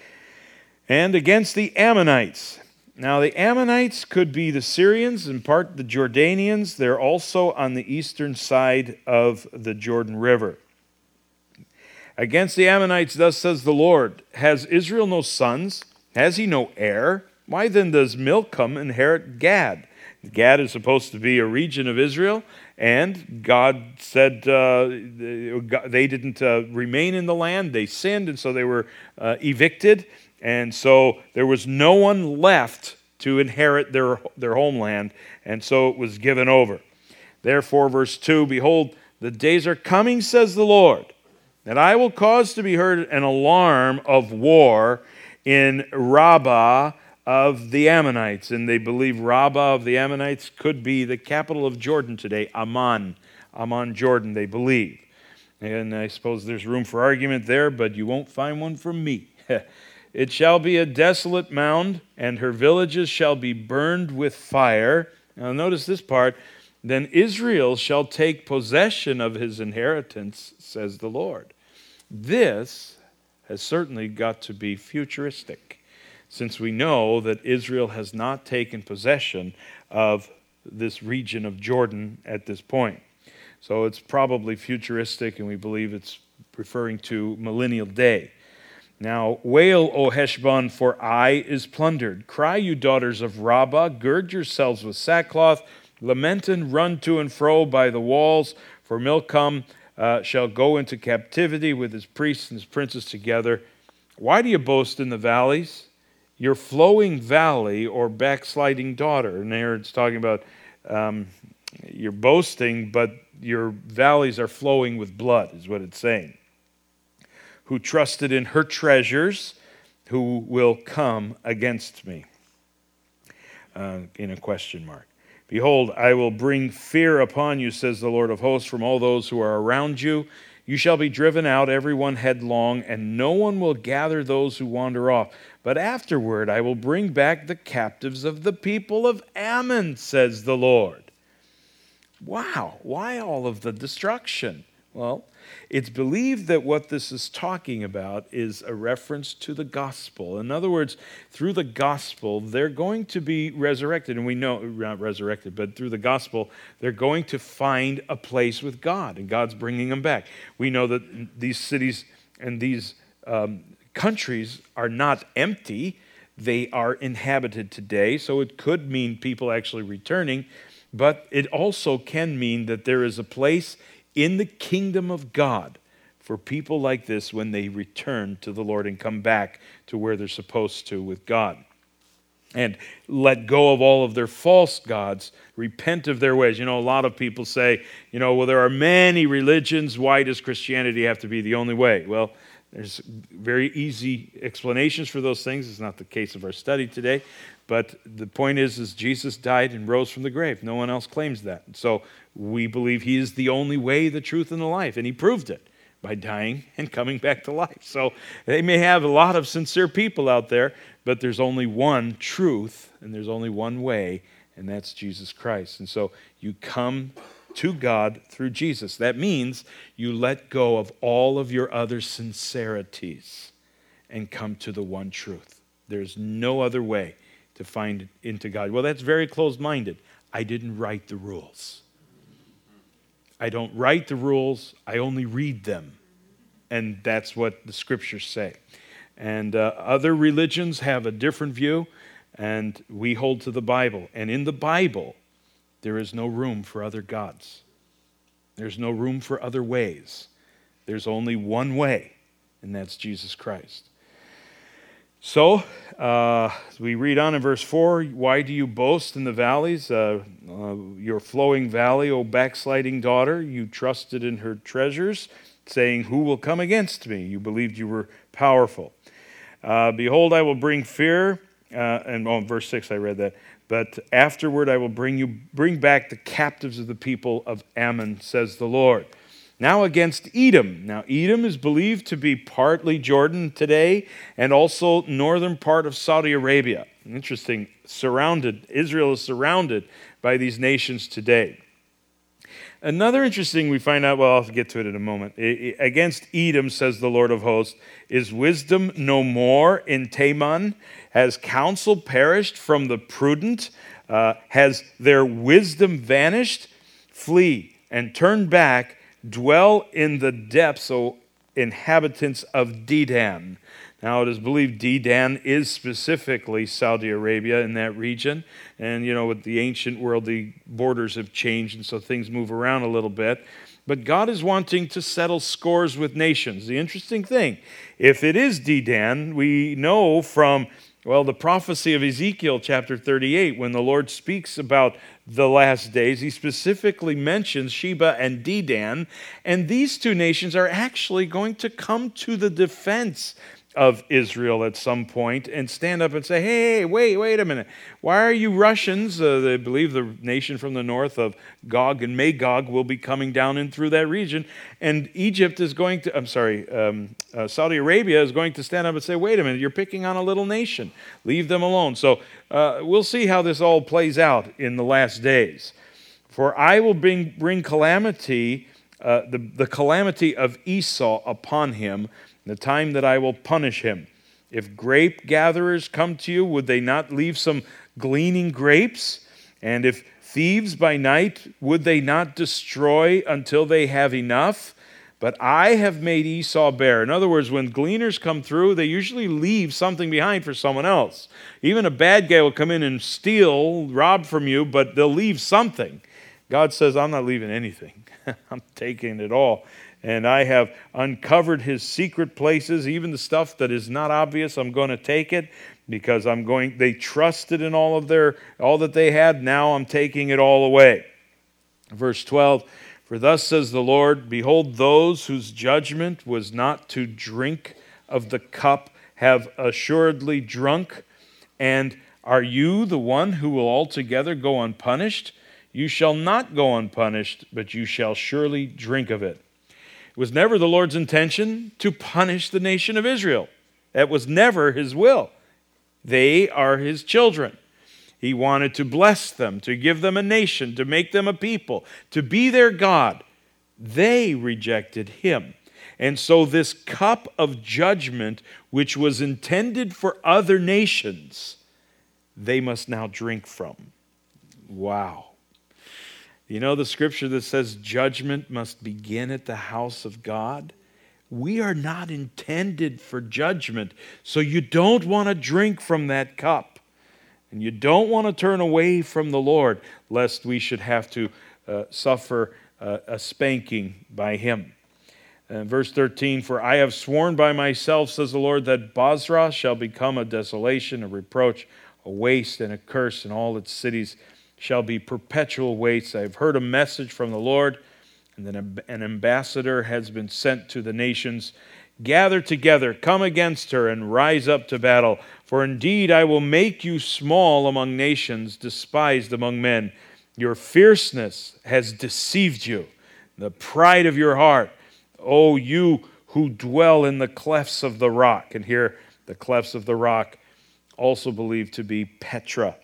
And against the Ammonites. Now, the Ammonites could be the Syrians, in part the Jordanians. They're also on the eastern side of the Jordan River. Against the Ammonites, thus says the Lord, has Israel no sons? Has he no heir? Why then does Milcom inherit Gad? Gad is supposed to be a region of Israel, and God said uh, they didn't uh, remain in the land. They sinned, and so they were uh, evicted. And so there was no one left to inherit their, their homeland, and so it was given over. Therefore, verse two, behold, the days are coming, says the Lord, that I will cause to be heard an alarm of war in Rabbah of the Ammonites. And they believe Rabbah of the Ammonites could be the capital of Jordan today, Amman. Amman, Jordan, they believe. And I suppose there's room for argument there, but you won't find one from me. It shall be a desolate mound, and her villages shall be burned with fire. Now notice this part. Then Israel shall take possession of his inheritance, says the Lord. This has certainly got to be futuristic, since we know that Israel has not taken possession of this region of Jordan at this point. So it's probably futuristic, and we believe it's referring to millennial day. Now, wail, O Heshbon, for Ai is plundered. Cry, you daughters of Rabbah, gird yourselves with sackcloth. Lament and run to and fro by the walls, for Milcom uh, shall go into captivity with his priests and his princes together. Why do you boast in the valleys? Your flowing valley or backsliding daughter. And there it's talking about um, you're boasting, but your valleys are flowing with blood, is what it's saying. Who trusted in her treasures, who will come against me? Uh, in a question mark. Behold, I will bring fear upon you, says the Lord of hosts, from all those who are around you. You shall be driven out, everyone headlong, and no one will gather those who wander off. But afterward I will bring back the captives of the people of Ammon, says the Lord. Wow, why all of the destruction? Well, it's believed that what this is talking about is a reference to the gospel. In other words, through the gospel, they're going to be resurrected. And we know, not resurrected, but through the gospel, they're going to find a place with God, and God's bringing them back. We know that these cities and these um, countries are not empty. They are inhabited today, so it could mean people actually returning, but it also can mean that there is a place in the kingdom of God for people like this when they return to the Lord and come back to where they're supposed to with God. And let go of all of their false gods, repent of their ways. You know, a lot of people say, you know, well, there are many religions. Why does Christianity have to be the only way? Well, there's very easy explanations for those things. It's not the case of our study today. But the point is, is Jesus died and rose from the grave. No one else claims that. So we believe he is the only way, the truth, and the life. And he proved it by dying and coming back to life. So they may have a lot of sincere people out there, but there's only one truth, and there's only one way, and that's Jesus Christ. And so you come to God through Jesus. That means you let go of all of your other sincerities and come to the one truth. There's no other way to find into God. Well, that's very closed-minded. I didn't write the rules. I don't write the rules. I only read them. And that's what the scriptures say. And uh, other religions have a different view, and we hold to the Bible. And in the Bible, there is no room for other gods. There's no room for other ways. There's only one way, and that's Jesus Christ. So, uh, we read on in verse four, why do you boast in the valleys? Uh, uh, your flowing valley, O backsliding daughter, you trusted in her treasures, saying, who will come against me? You believed you were powerful. Uh, Behold, I will bring fear, uh, and oh, in verse six I read that, but afterward I will bring you, bring back the captives of the people of Ammon, says the Lord. Now against Edom. Now Edom is believed to be partly Jordan today and also northern part of Saudi Arabia. Interesting, surrounded, Israel is surrounded by these nations today. Another interesting we find out, well, I'll get to it in a moment. Against Edom, says the Lord of hosts, is wisdom no more in Teman? Has counsel perished from the prudent? Uh, has their wisdom vanished? Flee and turn back. Dwell in the depths, O inhabitants of Dedan. Now, it is believed Dedan is specifically Saudi Arabia in that region. And, you know, with the ancient world, the borders have changed, and so things move around a little bit. But God is wanting to settle scores with nations. The interesting thing, if it is Dedan, we know from Well, the prophecy of Ezekiel chapter thirty-eight, when the Lord speaks about the last days, he specifically mentions Sheba and Dedan, and these two nations are actually going to come to the defense of Israel at some point and stand up and say, hey, wait, wait a minute. Why are you Russians? Uh, they believe the nation from the north of Gog and Magog will be coming down in through that region. And Egypt is going to, I'm sorry, um, uh, Saudi Arabia is going to stand up and say, wait a minute, you're picking on a little nation. Leave them alone. So uh, we'll see how this all plays out in the last days. For I will bring, bring calamity, uh, the, the calamity of Esau upon him, the time that I will punish him. If grape gatherers come to you, would they not leave some gleaning grapes? And if thieves by night, would they not destroy until they have enough? But I have made Esau bare. In other words, when gleaners come through, they usually leave something behind for someone else. Even a bad guy will come in and steal, rob from you, but they'll leave something. God says, I'm not leaving anything. I'm taking it all. And I have uncovered his secret places, even the stuff that is not obvious. I'm going to take it because I'm going. They trusted in all of their all that they had. Now I'm taking it all away. Verse twelve. For thus says the Lord, behold, those whose judgment was not to drink of the cup have assuredly drunk. And are you the one who will altogether go unpunished? You shall not go unpunished, but you shall surely drink of it. It was never the Lord's intention to punish the nation of Israel. That was never his will. They are his children. He wanted to bless them, to give them a nation, to make them a people, to be their God. They rejected him. And so this cup of judgment, which was intended for other nations, they must now drink from. Wow. You know the scripture that says judgment must begin at the house of God? We are not intended for judgment, so you don't want to drink from that cup. And you don't want to turn away from the Lord, lest we should have to uh, suffer uh, a spanking by him. And verse thirteen, for I have sworn by myself, says the Lord, that Bozrah shall become a desolation, a reproach, a waste, and a curse, and all its cities shall be perpetual wastes. I have heard a message from the Lord, and then an ambassador has been sent to the nations. Gather together, come against her, and rise up to battle. For indeed I will make you small among nations, despised among men. Your fierceness has deceived you, the pride of your heart. O you who dwell in the clefts of the rock. And here, the clefts of the rock, also believed to be Petra.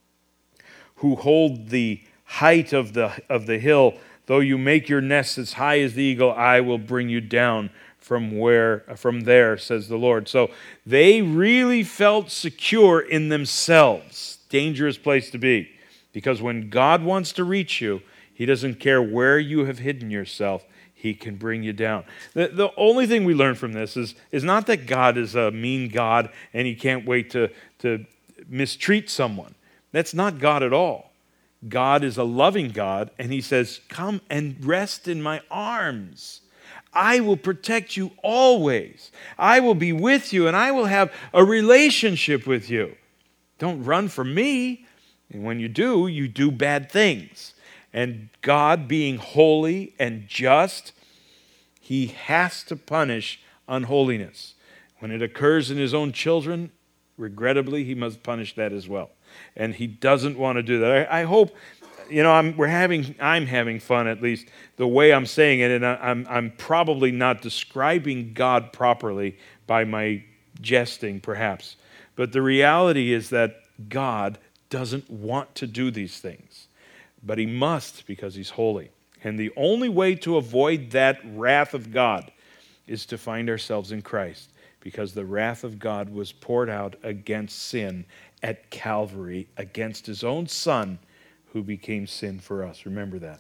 Who hold the height of the of the hill, though you make your nest as high as the eagle, I will bring you down from where from there, says the Lord. So they really felt secure in themselves. Dangerous place to be. Because when God wants to reach you, he doesn't care where you have hidden yourself. He can bring you down. The, the only thing we learn from this is, is not that God is a mean God and he can't wait to, to mistreat someone. That's not God at all. God is a loving God, and he says, come and rest in my arms. I will protect you always. I will be with you, and I will have a relationship with you. Don't run from me. And when you do, you do bad things. And God, being holy and just, he has to punish unholiness. When it occurs in his own children, regrettably, he must punish that as well. And he doesn't want to do that. I, I hope, you know, I'm we're having I'm having fun, at least the way I'm saying it, and I, I'm I'm probably not describing God properly by my jesting, perhaps. But the reality is that God doesn't want to do these things, but he must because he's holy. And the only way to avoid that wrath of God is to find ourselves in Christ, because the wrath of God was poured out against sin at Calvary, against his own Son, who became sin for us. Remember that.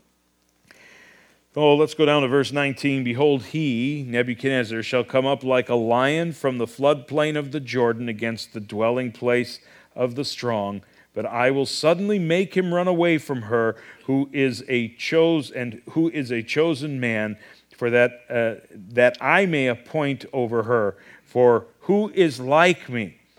Oh, let's go down to verse nineteen. Behold, he, Nebuchadnezzar, shall come up like a lion from the floodplain of the Jordan against the dwelling place of the strong. But I will suddenly make him run away from her, who is a chose and who is a chosen man, for that uh, that I may appoint over her. For who is like me?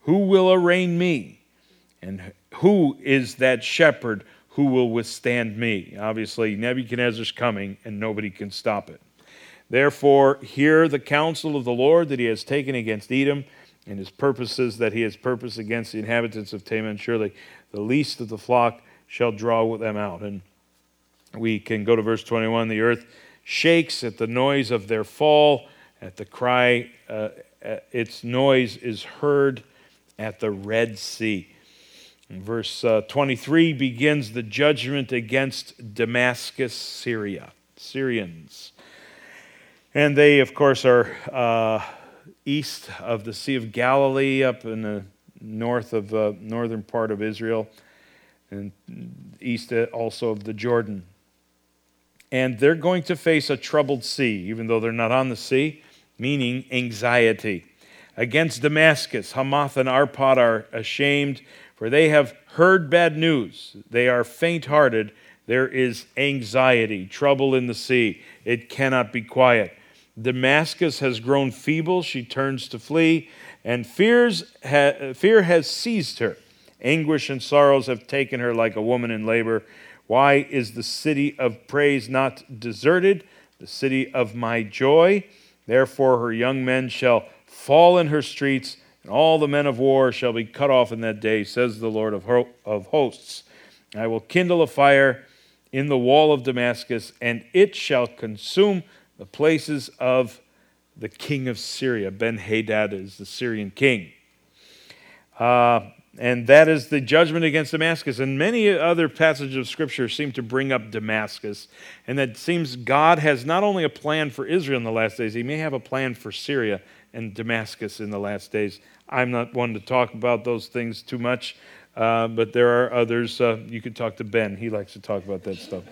Who will arraign me? And who is that shepherd who will withstand me? Obviously, Nebuchadnezzar's coming, and nobody can stop it. Therefore, hear the counsel of the Lord that he has taken against Edom, and his purposes that he has purposed against the inhabitants of Teman. Surely the least of the flock shall draw them out. And we can go to verse twenty-one. The earth shakes at the noise of their fall, at the cry, uh, its noise is heard at the Red Sea. And verse uh, twenty-three begins the judgment against Damascus, Syria, Syrians. And they, of course, are uh, east of the Sea of Galilee, up in the north of uh, northern part of Israel, and east also of the Jordan. And they're going to face a troubled sea, even though they're not on the sea, meaning anxiety. Against Damascus, Hamath and Arpad are ashamed, for they have heard bad news. They are faint-hearted. There is anxiety, trouble in the sea. It cannot be quiet. Damascus has grown feeble. She turns to flee, and fears ha- fear has seized her. Anguish and sorrows have taken her like a woman in labor. Why is the city of praise not deserted, the city of my joy? Therefore her young men shall fall in her streets, and all the men of war shall be cut off in that day, says the Lord of, ho- of hosts. I will kindle a fire in the wall of Damascus, and it shall consume the places of the king of Syria. Ben-Hadad is the Syrian king. Uh, and that is the judgment against Damascus. And many other passages of Scripture seem to bring up Damascus. And that seems God has not only a plan for Israel in the last days, he may have a plan for Syria and Damascus in the last days. I'm not one to talk about those things too much, uh, but there are others. Uh, you could talk to Ben. He likes to talk about that stuff.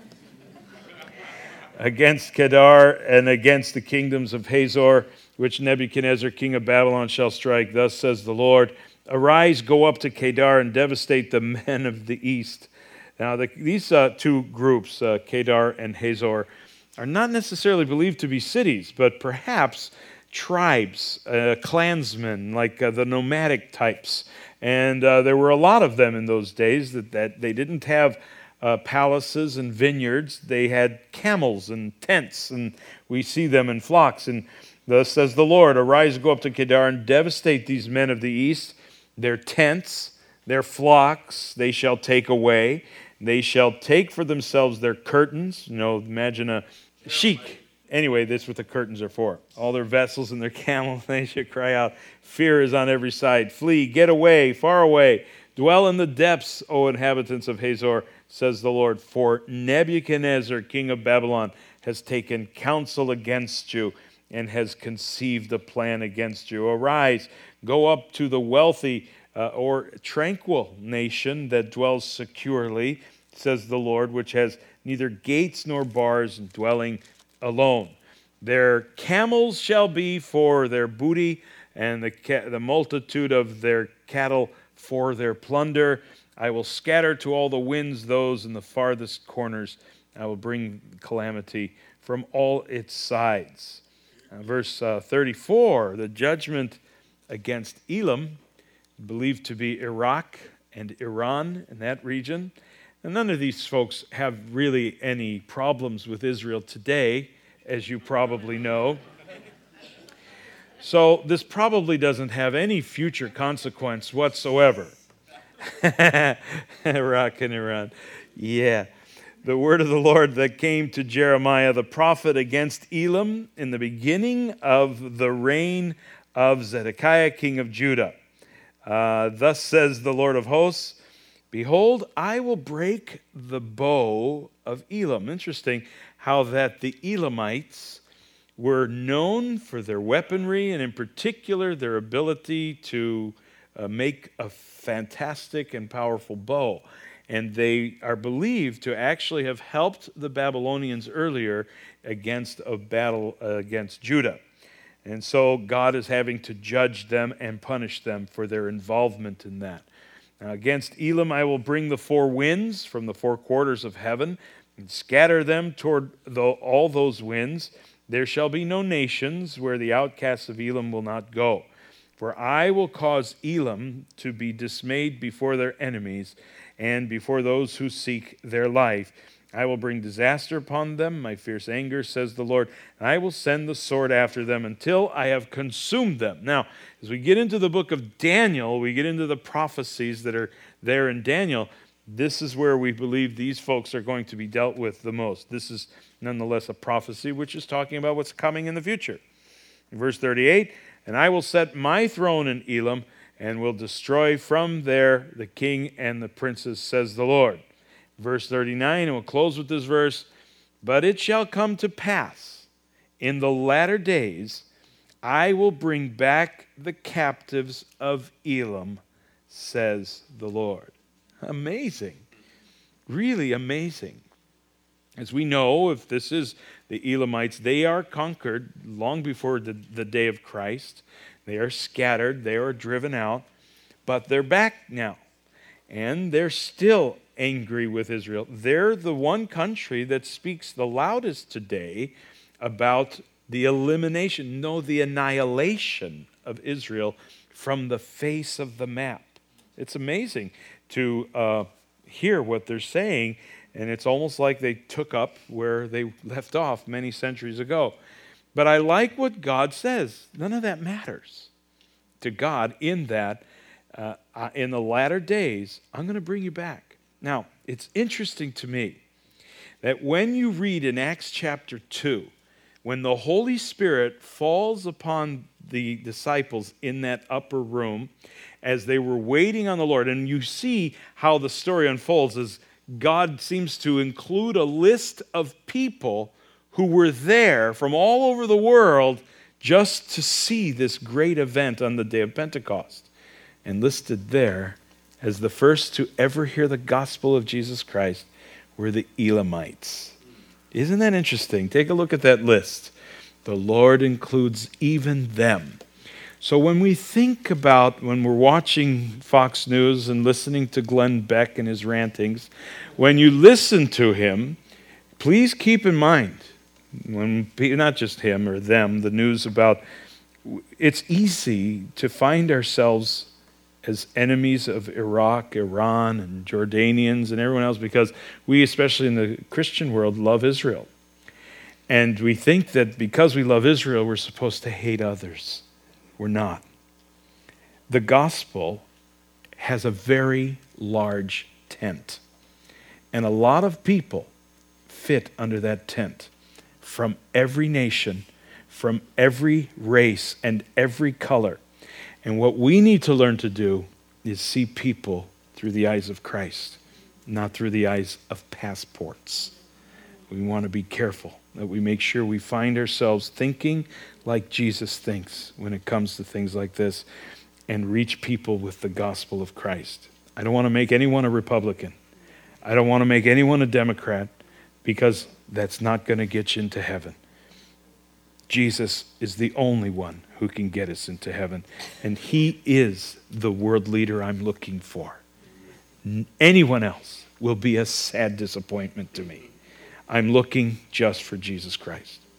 Against Kedar and against the kingdoms of Hazor, which Nebuchadnezzar, king of Babylon, shall strike. Thus says the Lord, arise, go up to Kedar and devastate the men of the east. Now, the, these uh, two groups, uh, Kedar and Hazor, are not necessarily believed to be cities, but perhaps tribes, uh, clansmen, like uh, the nomadic types. And uh, there were a lot of them in those days that, that they didn't have Uh, palaces and vineyards. They had camels and tents, and we see them in flocks. And thus says the Lord, arise, go up to Kedar and devastate these men of the east, their tents, their flocks they shall take away. They shall take for themselves their curtains. You know, imagine a sheik. Anyway, that's what the curtains are for. All their vessels and their camels, they should cry out, fear is on every side. Flee, get away, far away. Dwell in the depths, O inhabitants of Hazor, says the Lord, for Nebuchadnezzar, king of Babylon, has taken counsel against you and has conceived a plan against you. Arise, go up to the wealthy uh, or tranquil nation that dwells securely, says the Lord, which has neither gates nor bars, dwelling alone. Their camels shall be for their booty, and the, ca- the multitude of their cattle for their plunder. I will scatter to all the winds those in the farthest corners. I will bring calamity from all its sides. Uh, verse uh, thirty-four, the judgment against Elam, believed to be Iraq and Iran in that region. And none of these folks have really any problems with Israel today, as you probably know. So this probably doesn't have any future consequence whatsoever. Iraq and Iran. Yeah. The word of the Lord that came to Jeremiah the prophet against Elam in the beginning of the reign of Zedekiah, king of Judah. Uh, Thus says the Lord of hosts, behold, I will break the bow of Elam. Interesting how that the Elamites were known for their weaponry, and in particular their ability to uh, make a fantastic and powerful bow. And they are believed to actually have helped the Babylonians earlier against a battle uh, against Judah. And so God is having to judge them and punish them for their involvement in that. Now, against Elam I will bring the four winds from the four quarters of heaven and scatter them toward the, all those winds. There shall be no nations where the outcasts of Elam will not go. For I will cause Elam to be dismayed before their enemies and before those who seek their life. I will bring disaster upon them, my fierce anger, says the Lord, and I will send the sword after them until I have consumed them. Now, as we get into the book of Daniel, we get into the prophecies that are there in Daniel. This is where we believe these folks are going to be dealt with the most. This is nonetheless a prophecy which is talking about what's coming in the future. In verse thirty-eight, and I will set my throne in Elam and will destroy from there the king and the princes, says the Lord. Verse thirty-nine, and we'll close with this verse. But it shall come to pass in the latter days, I will bring back the captives of Elam, says the Lord. Amazing. Really amazing. As we know, if this is the Elamites, they are conquered long before the, the day of Christ. They are scattered. They are driven out. But they're back now. And they're still angry with Israel. They're the one country that speaks the loudest today about the elimination, no, the annihilation of Israel from the face of the map. It's amazing to uh, hear what they're saying, and it's almost like they took up where they left off many centuries ago. But I like what God says. None of that matters to God in that uh, in the latter days, I'm going to bring you back. Now, it's interesting to me that when you read in Acts chapter two, when the Holy Spirit falls upon the disciples in that upper room as they were waiting on the Lord, and you see how the story unfolds as God seems to include a list of people who were there from all over the world just to see this great event on the day of Pentecost. And listed there as the first to ever hear the gospel of Jesus Christ were the Elamites. Isn't that interesting? Take a look at that list. The Lord includes even them. So when we think about, when we're watching Fox News and listening to Glenn Beck and his rantings, when you listen to him, please keep in mind, when not just him or them, the news about, it's easy to find ourselves as enemies of Iraq, Iran, and Jordanians and everyone else because we, especially in the Christian world, love Israel. And we think that because we love Israel, we're supposed to hate others. We're not. The gospel has a very large tent. And a lot of people fit under that tent from every nation, from every race, and every color. And what we need to learn to do is see people through the eyes of Christ, not through the eyes of passports. We want to be careful that we make sure we find ourselves thinking like Jesus thinks when it comes to things like this and reach people with the gospel of Christ. I don't want to make anyone a Republican. I don't want to make anyone a Democrat because that's not going to get you into heaven. Jesus is the only one who can get us into heaven. And he is the world leader I'm looking for. Anyone else will be a sad disappointment to me. I'm looking just for Jesus Christ.